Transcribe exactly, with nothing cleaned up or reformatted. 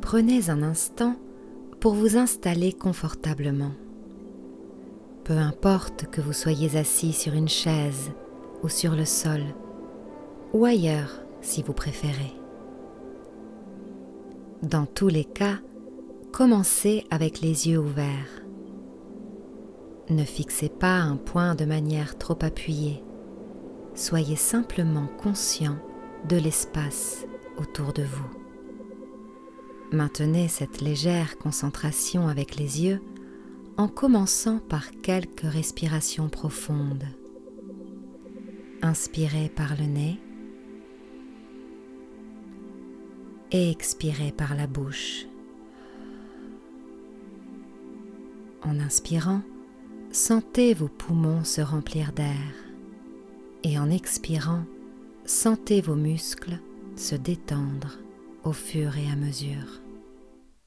Prenez un instant pour vous installer confortablement. Peu importe que vous soyez assis sur une chaise ou sur le sol, ou ailleurs si vous préférez. Dans tous les cas, commencez avec les yeux ouverts. Ne fixez pas un point de manière trop appuyée. Soyez simplement conscient de l'espace autour de vous. Maintenez cette légère concentration avec les yeux en commençant par quelques respirations profondes. Inspirez par le nez et expirez par la bouche. En inspirant, sentez vos poumons se remplir d'air et en expirant, sentez vos muscles se détendre au fur et à mesure.